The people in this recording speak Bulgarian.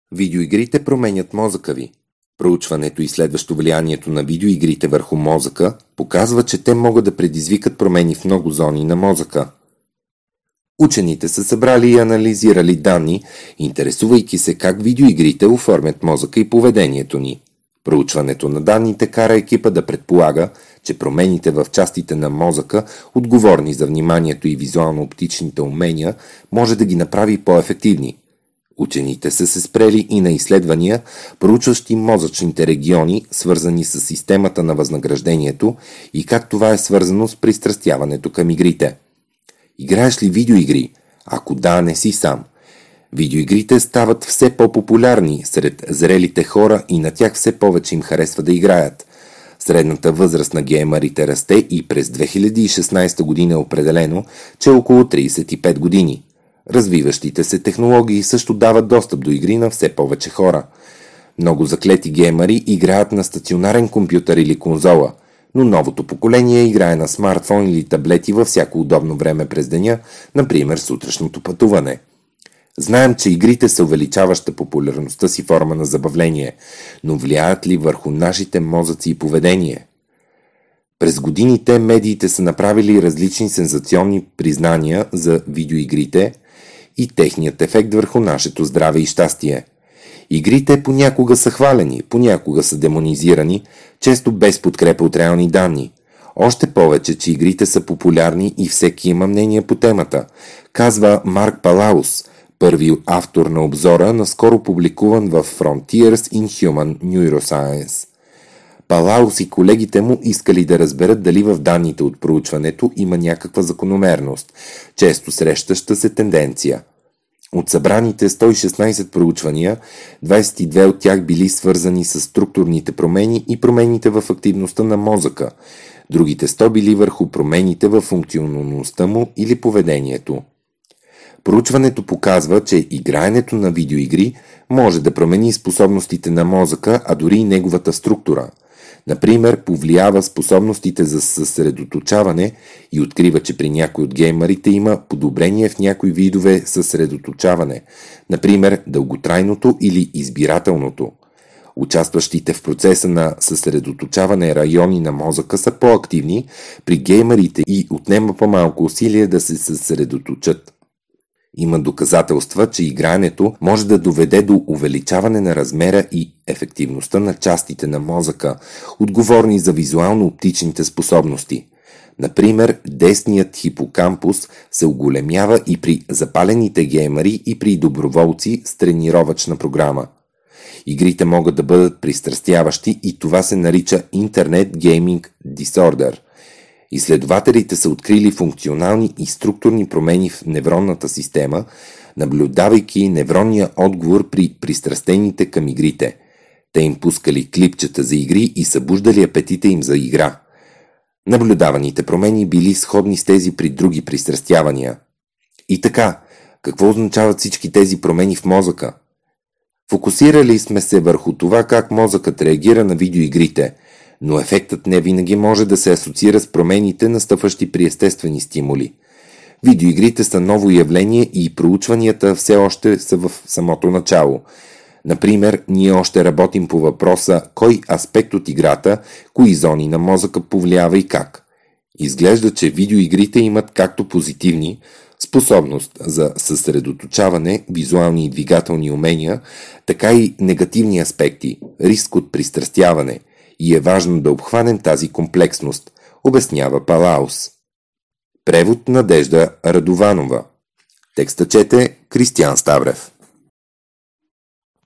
Видеоигрите променят мозъка ви. Проучването, изследващо влиянието на видеоигрите върху мозъка, показва, че те могат да предизвикат промени в много зони на мозъка. Учените са събрали и анализирали данни, интересувайки се как видеоигрите оформят мозъка и поведението ни. Проучването на данните кара екипа да предполага, че промените в частите на мозъка, отговорни за вниманието и визуално-оптичните умения, може да ги направи по-ефективни. Учените са се спрели и на изследвания, проучващи мозъчните региони, свързани с системата на възнаграждението и как това е свързано с пристрастяването към игрите. Играеш ли видеоигри? Ако да, не си сам. Видеоигрите стават все по-популярни сред зрелите хора и на тях все повече им харесва да играят. Средната възраст на геймърите расте и през 2016 година е определено, че е около 35 години. Развиващите се технологии също дават достъп до игри на все повече хора. Много заклети геймъри играят на стационарен компютър или конзола, но новото поколение играе на смартфон или таблети във всяко удобно време през деня, например сутрешното пътуване. Знаем, че игрите са увеличаваща популярността си форма на забавление, но влияят ли върху нашите мозъци и поведение? През годините медиите са направили различни сензационни признания за видеоигрите и техният ефект върху нашето здраве и щастие. Игрите понякога са хвалени, понякога са демонизирани, често без подкрепа от реални данни. Още повече, че игрите са популярни и всеки има мнение по темата, казва Марк Палаус, първи автор на обзора, наскоро публикуван в Frontiers in Human Neuroscience. Палаус и колегите му искали да разберат дали в данните от проучването има някаква закономерност, често срещаща се тенденция. От събраните 116 проучвания, 22 от тях били свързани с структурните промени и промените в активността на мозъка, другите 100 били върху промените в функционалността му или поведението. Проучването показва, че играенето на видеоигри може да промени способностите на мозъка, а дори и неговата структура. Например, повлиява способностите за съсредоточаване и открива, че при някои от геймърите има подобрение в някои видове съсредоточаване, например дълготрайното или избирателното. Участващите в процеса на съсредоточаване райони на мозъка са по-активни при геймърите и отнема по-малко усилие да се съсредоточат. Има доказателства, че игрането може да доведе до увеличаване на размера и ефективността на частите на мозъка, отговорни за визуално-оптичните способности. Например, десният хипокампус се оголемява и при запалените геймъри и при доброволци с тренировъчна програма. Игрите могат да бъдат пристрастяващи и това се нарича Internet Gaming Disorder. Изследователите са открили функционални и структурни промени в невронната система, наблюдавайки невронния отговор при пристрастените към игрите. Те им пускали клипчета за игри и събуждали апетита им за игра. Наблюдаваните промени били сходни с тези при други пристрастявания. И така, какво означават всички тези промени в мозъка? Фокусирали сме се върху това как мозъкът реагира на видеоигрите, но ефектът не винаги може да се асоциира с промените, настъпващи при естествени стимули. Видеоигрите са ново явление и проучванията все още са в самото начало. Например, ние още работим по въпроса кой аспект от играта, кои зони на мозъка повлиява и как. Изглежда, че видеоигрите имат както позитивни, способност за съсредоточаване, визуални и двигателни умения, така и негативни аспекти, риск от пристрастяване, и е важно да обхванем тази комплексност, обяснява Палаус. Превод Надежда Радованова. Текста чете Кристиян Ставрев.